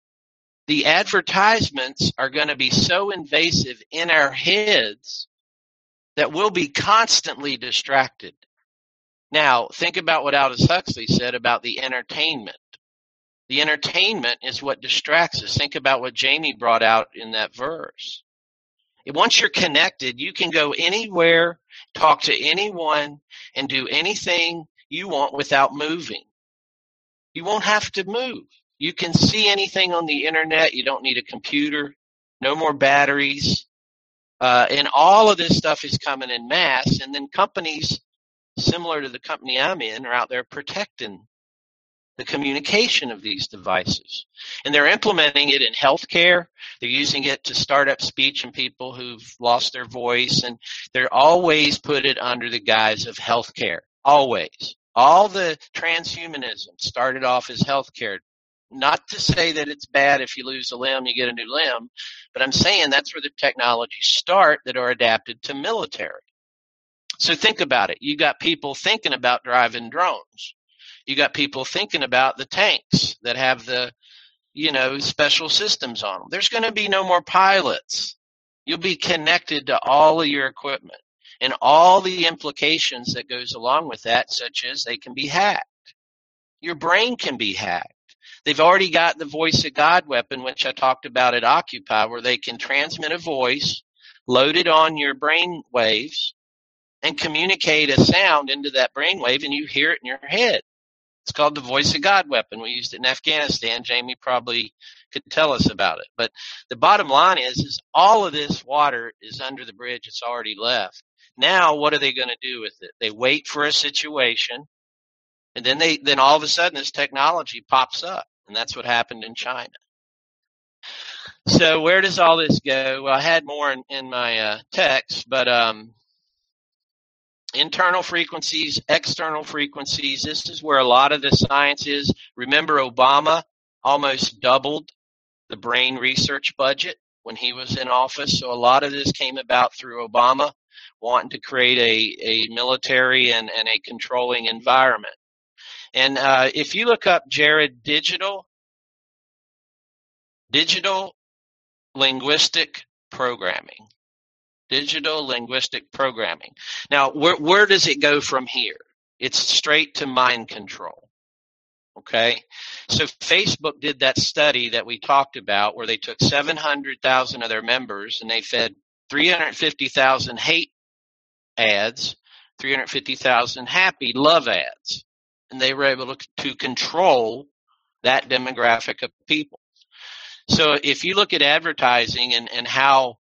The advertisements are going to be so invasive in our heads that we'll be constantly distracted. Now, think about what Aldous Huxley said about the entertainment. The entertainment is what distracts us. Think about what Jamie brought out in that verse. Once you're connected, you can go anywhere, talk to anyone, and do anything you want without moving. You won't have to move. You can see anything on the internet. You don't need a computer. No more batteries. And all of this stuff is coming in mass. And then companies similar to the company I'm in are out there protecting the communication of these devices. And they're implementing it in healthcare. They're using it to start up speech in people who've lost their voice. And they're always put it under the guise of healthcare. Always. All the transhumanism started off as healthcare. Not to say that it's bad if you lose a limb, you get a new limb, but I'm saying that's where the technologies start that are adapted to military. So think about it. You got people thinking about driving drones. You got people thinking about the tanks that have the, special systems on them. There's going to be no more pilots. You'll be connected to all of your equipment and all the implications that goes along with that, such as they can be hacked. Your brain can be hacked. They've already got the voice of God weapon, which I talked about at Occupy, where they can transmit a voice, load it on your brain waves, and communicate a sound into that brainwave, and you hear it in your head. It's called the voice of God weapon. We used it in Afghanistan. Jamie probably could tell us about it. But the bottom line is all of this water is under the bridge. It's already left. Now, what are they going to do with it? They wait for a situation, and then all of a sudden this technology pops up, and that's what happened in China. So where does all this go? Well, I had more in my text, but internal frequencies, external frequencies, this is where a lot of the science is. Remember, Obama almost doubled the brain research budget when he was in office. So a lot of this came about through Obama wanting to create a military and a controlling environment. And if you look up, Jared, digital linguistic programming. Digital linguistic programming. Now, where does it go from here? It's straight to mind control. Okay, so Facebook did that study that we talked about where they took 700,000 of their members and they fed 350,000 hate ads, 350,000 happy love ads, and they were able to control that demographic of people. So if you look at advertising and how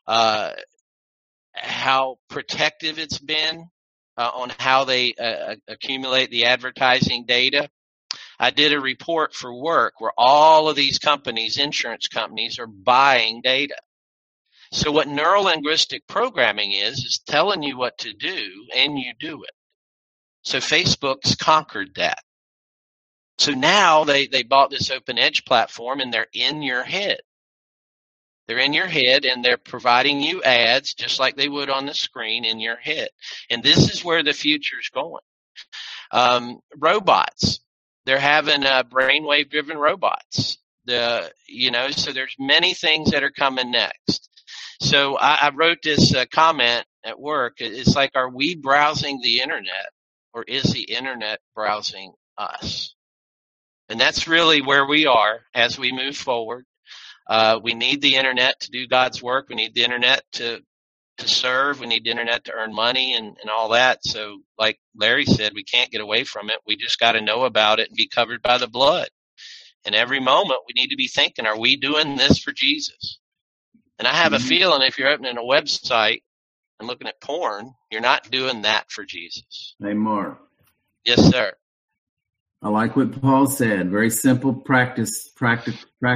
protective it's been on how they accumulate the advertising data, I did a report for work where all of these companies, insurance companies, are buying data. So what neurolinguistic programming is telling you what to do, and you do it. So Facebook's conquered that. So now they bought this Open Edge platform, and they're in your head. They're in your head, and they're providing you ads just like they would on the screen in your head. And this is where the future's going. Robots. They're having brainwave-driven robots. So there's many things that are coming next. So I wrote this comment at work. It's like, are we browsing the internet, or is the internet browsing us? And that's really where we are as we move forward. We need the internet to do God's work. We need the internet to serve. We need the internet to earn money and all that. So like Larry said, we can't get away from it. We just got to know about it and be covered by the blood. And every moment we need to be thinking, are we doing this for Jesus? And I have a feeling if you're opening a website and looking at porn, you're not doing that for Jesus. Hey, Mark. Yes, sir. I like what Paul said. Very simple practical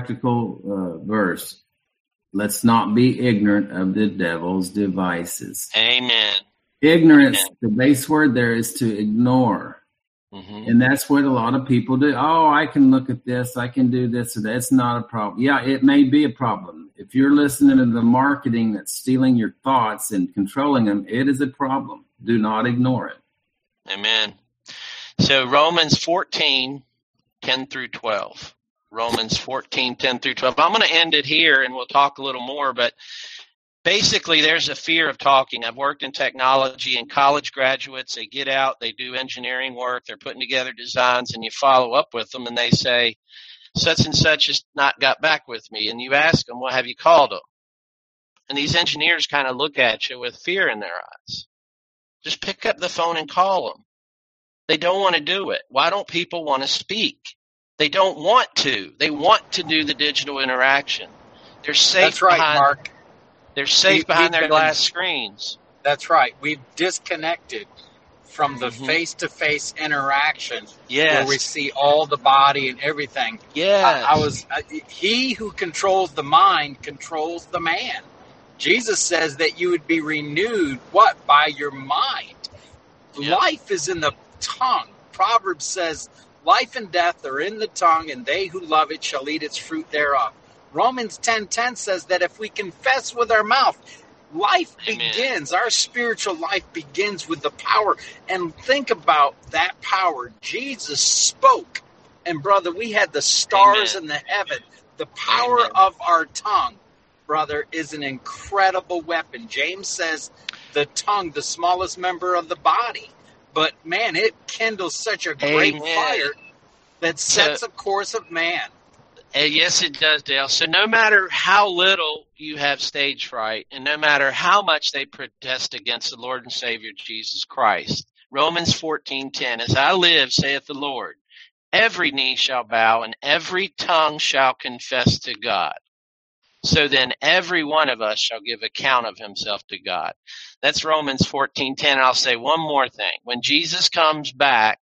verse. Let's not be ignorant of the devil's devices. Amen. Ignorance, Amen. The base word there is to ignore. Mm-hmm. And that's what a lot of people do. Oh, I can look at this. I can do this. That's not a problem. Yeah, it may be a problem. If you're listening to the marketing that's stealing your thoughts and controlling them, it is a problem. Do not ignore it. Amen. So Romans 14, 10 through 12. Romans 14, 10 through 12. I'm going to end it here and we'll talk a little more, but basically there's a fear of talking. I've worked in technology, and college graduates, they get out, they do engineering work, they're putting together designs, and you follow up with them and they say, such and such has not got back with me. And you ask them, well, have you called them? And these engineers kind of look at you with fear in their eyes. Just pick up the phone and call them. They don't want to do it. Why don't people want to speak? They don't want to. They want to do the digital interaction. They're safe. That's right, Mark. They're safe behind their glass screens. That's right. We've disconnected from the face-to-face interaction, where we see all the body and everything. Yes. He who controls the mind controls the man. Jesus says that you would be renewed, what? By your mind. Yep. Life is in the tongue. Proverbs says, life and death are in the tongue, and they who love it shall eat its fruit thereof. Romans 10:10 says that if we confess with our mouth, life begins. Our spiritual life begins with the power. And think about that power. Jesus spoke. And, brother, we had the stars in the heaven. The power of our tongue, brother, is an incredible weapon. James says the tongue, the smallest member of the body. But, man, it kindles such a great fire that sets a course of man. Yes, it does, Dale. So no matter how little you have stage fright, and no matter how much they protest against the Lord and Savior Jesus Christ, Romans 14:10, as I live, saith the Lord, every knee shall bow and every tongue shall confess to God. So then every one of us shall give account of himself to God. That's Romans 14:10. And I'll say one more thing. When Jesus comes back,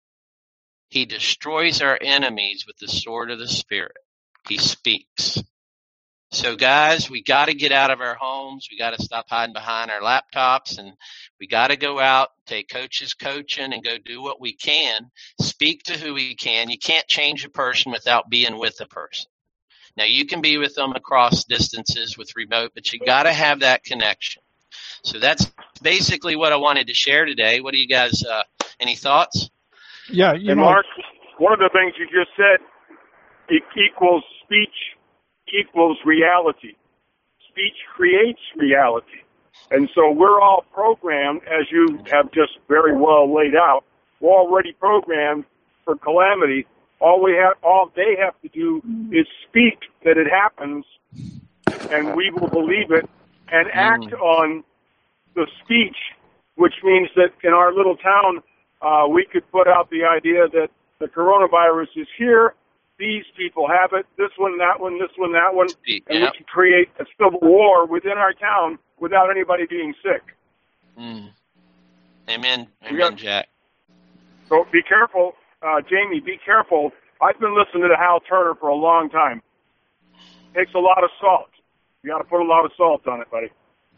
he destroys our enemies with the sword of the Spirit. He speaks. So, guys, we got to get out of our homes. We got to stop hiding behind our laptops, and we got to go out, take coaches coaching, and go do what we can. Speak to who we can. You can't change a person without being with a person. Now, you can be with them across distances with remote, but you got to have that connection. So that's basically what I wanted to share today. What do you guys, any thoughts? Yeah, Mark, one of the things you just said, it equals speech equals reality. Speech creates reality. And so we're all programmed, as you have just very well laid out, we're already programmed for calamity All they have to do is speak that it happens, and we will believe it and act on the speech, which means that in our little town, we could put out the idea that the coronavirus is here. These people have it. This one, that one, this one, that one, and we can create a civil war within our town without anybody being sick. Amen, Jack. So be careful, Jamie. Be careful. I've been listening to Hal Turner for a long time. It takes a lot of salt. You got to put a lot of salt on it, buddy.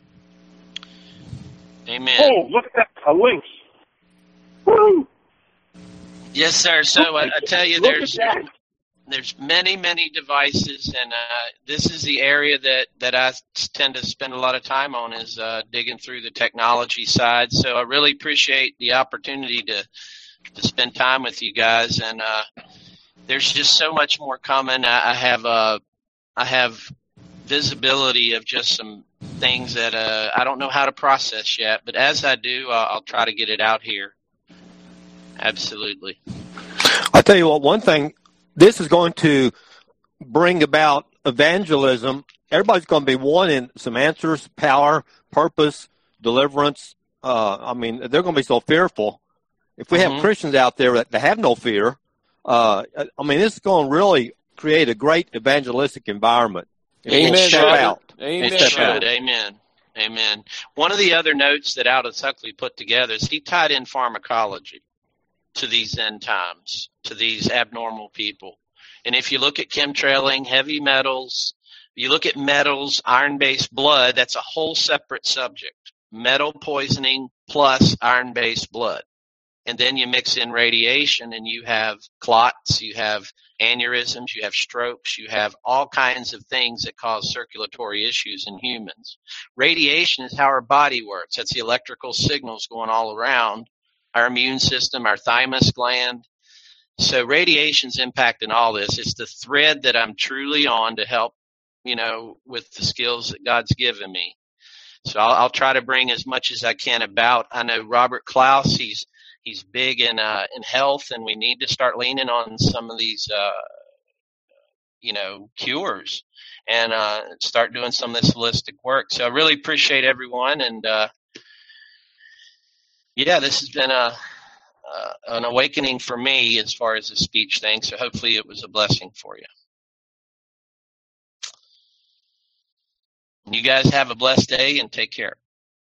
Amen. Oh, look at that! A lynx. Woo! Yes, sir. So I tell you, there's many devices, and this is the area that I tend to spend a lot of time on, is digging through the technology side. So I really appreciate the opportunity to spend time with you guys, and there's just so much more coming. I have visibility of just some things that I don't know how to process yet, but as I do, I'll try to get it out here. Absolutely. I'll tell you what, one thing, this is going to bring about evangelism. Everybody's going to be wanting some answers, power, purpose, deliverance. They're going to be so fearful. If we have Christians out there that have no fear, this is going to really create a great evangelistic environment. Amen. Amen. Amen. One of the other notes that Aldous Huxley put together is he tied in pharmacology to these end times, to these abnormal people. And if you look at chemtrailing, heavy metals, you look at metals, iron-based blood, that's a whole separate subject. Metal poisoning plus iron-based blood. And then you mix in radiation and you have clots, you have aneurysms, you have strokes, you have all kinds of things that cause circulatory issues in humans. Radiation is how our body works. That's the electrical signals going all around our immune system, our thymus gland. So radiation's impacting all this. It's the thread that I'm truly on to help, with the skills that God's given me. So I'll try to bring as much as I can about. I know Robert Klaus, he's big in health, and we need to start leaning on some of these, cures, and start doing some of this holistic work. So I really appreciate everyone, and this has been an awakening for me as far as the speech thing. So hopefully it was a blessing for you. You guys have a blessed day and take care.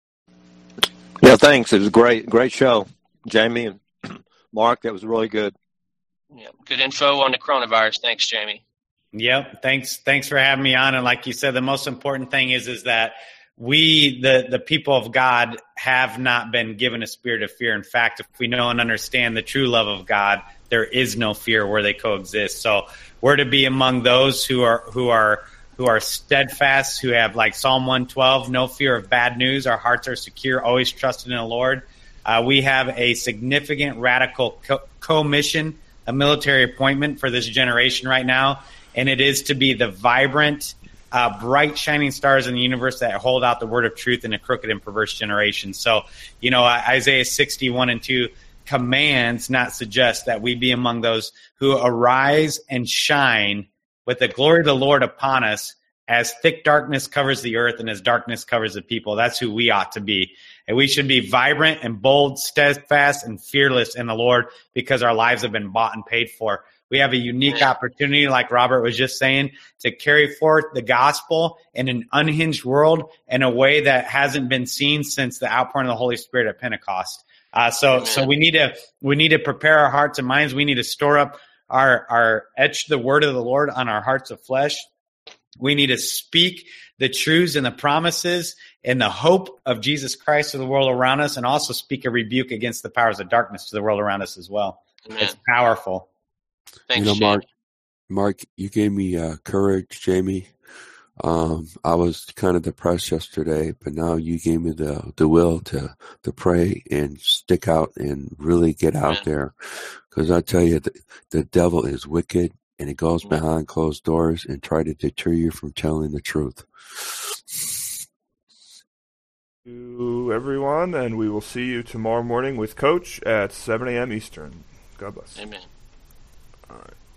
Yeah, thanks. It was a great show. Jamie and Mark, that was really good. Yeah, good info on the coronavirus. Thanks, Jamie. Yep. Thanks for having me on. And like you said, the most important thing is that we, the people of God, have not been given a spirit of fear. In fact, if we know and understand the true love of God, there is no fear where they coexist. So we're to be among those who are steadfast, who have, like Psalm 112, no fear of bad news. Our hearts are secure, always trusting in the Lord. We have a significant radical commission, a military appointment for this generation right now, and it is to be the vibrant, bright, shining stars in the universe that hold out the word of truth in a crooked and perverse generation. So, Isaiah 61:2 commands, not suggests, that we be among those who arise and shine with the glory of the Lord upon us, as thick darkness covers the earth and as darkness covers the people. That's who we ought to be. And we should be vibrant and bold, steadfast and fearless in the Lord, because our lives have been bought and paid for. We have a unique opportunity, like Robert was just saying, to carry forth the gospel in an unhinged world in a way that hasn't been seen since the outpouring of the Holy Spirit at Pentecost. So we need to prepare our hearts and minds. We need to store up etch the word of the Lord on our hearts of flesh. We need to speak the truths and the promises and the hope of Jesus Christ to the world around us, and also speak a rebuke against the powers of darkness to the world around us as well. Amen. It's powerful. Thanks, Mark, you gave me courage, Jamie. I was kind of depressed yesterday, but now you gave me the will to pray and stick out and really get out there. Because I tell you, the devil is wicked, and he goes behind closed doors and try to deter you from telling the truth. To everyone, and we will see you tomorrow morning with Coach at 7 a.m. Eastern. God bless. Amen. All right.